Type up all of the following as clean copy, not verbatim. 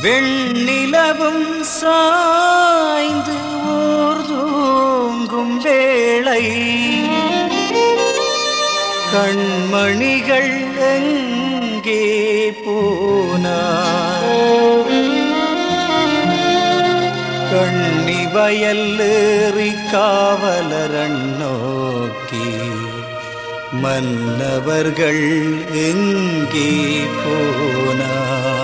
வெண்ணிலவும் சாய்ந்து ஊர்தூங்கும் வேளை கண்மணிகள் எங்கே போனார்? கண்ணி வயல் ஏறி காவலரன் நோக்கி மன்னவர்கள் எங்கே போனார்?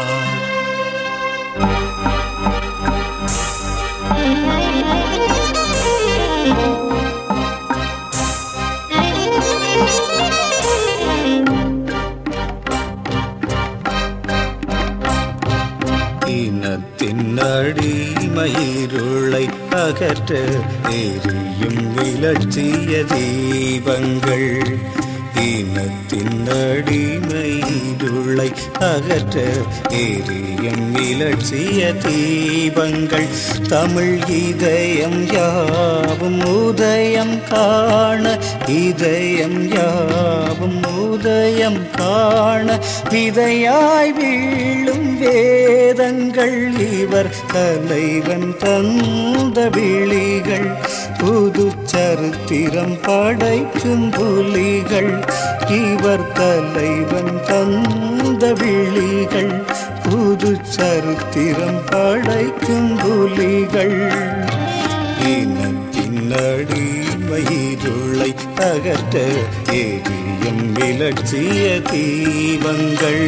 இனத்தின் அடிமயிருளை அகற்ற எரியும் இலட்சிய தீபங்கள். இனத்தின் அடிமயிருளை அகற்ற எரியும் இலட்சிய தீபங்கள். தமிழ் இதயம் யாவும் உதயம் காண, இதயம் யாவும் உதயம் காண விதையாய் வீழும் வேதங்கள். இவர் தலைவன் தந்த விழிகள் புது சரித்திரம் படைக்கும் புலிகள். இவர் தலைவன் தந்த விழிகள் புது சரித்திரம் படைக்கும் புலிகள். இனத்தின் அடிமயிருளை அகற்ற எரியும் இலட்சிய தீபங்கள்.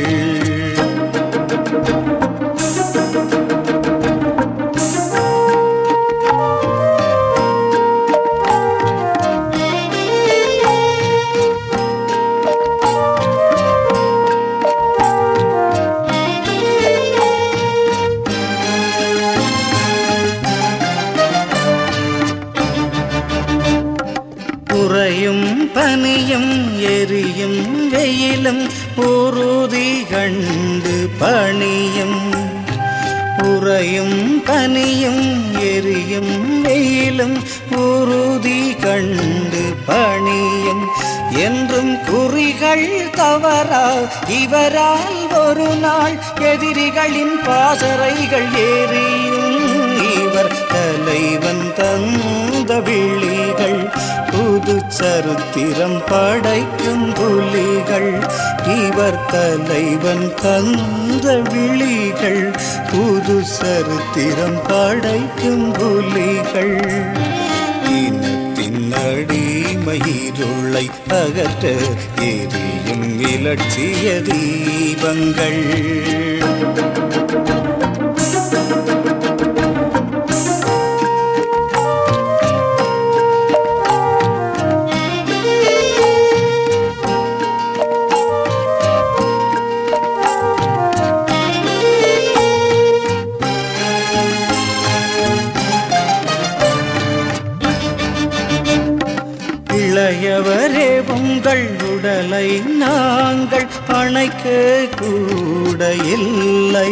உறையும் பனியும் எரியும் வெயிலும் உறுதி கண்டு பணியும். உறையும் பனியும் எரியும் வெயிலும் உறுதி கண்டு பணியும். என்றும் குறிகள் தவறா இவரால் ஒரு நாள் எதிரிகளின் பாசறைகள் ஏறியும். இவர் தலைவன் தந்த விழிகள் புது சரித்திரம் படைக்கும் புலிகள். இவர் தலைவன் தந்த விழிகள் புது சரித்திரம் படைக்கும் புலிகள். இனத்தின் அடிமயிருளை அகற்ற எரியும் இலட்சிய தீபங்கள். இளையவரே உங்கள் உடலை நாங்கள் அணைக்க கூட இல்லை.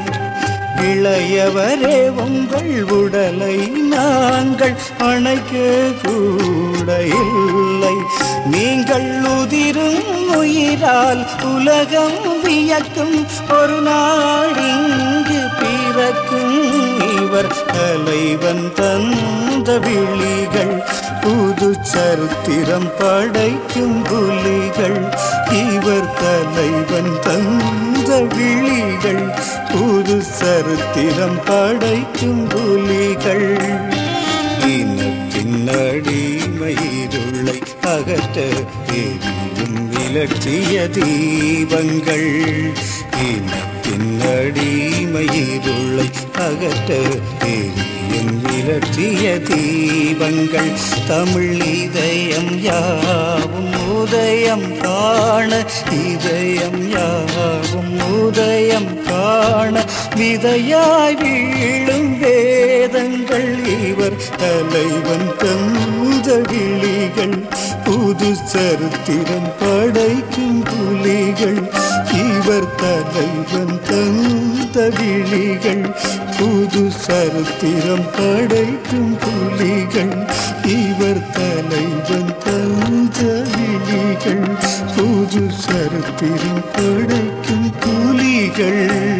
இளையவரே உங்கள் உடலை நாங்கள் அணைக்க கூட இல்லை. நீங்கள் உதிரும் உயிரால் உலகம் வியக்கும் ஒரு நாள் இங்கு பிறக்கும். இவர் தலைவன் தந்த விழிகள் புது சரித்திரம் படைக்கும் புலிகள். இவர் தலைவன் தந்த விழிகள் புது சரித்திரம் படைக்கும் புலிகள். இனத்தின் அடிமயிருளை அகற்ற எரியும் இலட்சிய தீபங்கள். இனத்தின் அடிமயிருளை அகற்ற எரியும் இலட்சிய தீபங்கள். தமிழ் இதயம் யாவும் உதயம் காண, இதயம் யாவும் உதயம் காண விதையாய் வீழும் வேதங்கள். இவர் தலைவன் தந்த விழிகள் புது சரித்திரம் படைக்கும் புலிகள். இவர் தலைவன் தந்த விழிகள் புது சரித்திரம் படைக்கும் புலிகள். இவர் தலைவன் தந்த விழிகள் புது சரித்திரம் படைக்கும் புலிகள்.